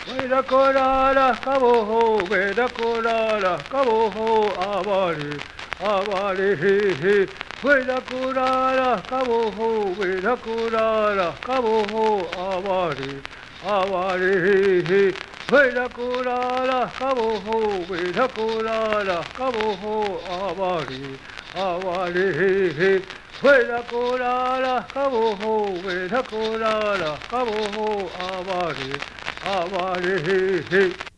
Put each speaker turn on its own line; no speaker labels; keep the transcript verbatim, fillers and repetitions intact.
fuera corara, cabo, fuera corara, cabo, avare, avare, he, he, fuera corara, cabo, fuera corara, cabo, avare, avare, he, he, fuera corara, cabo, fuera corara, cabo, avare, avare, he, he, fuera corara, cabo, fuera corara, cabo, avare, avare, he, he.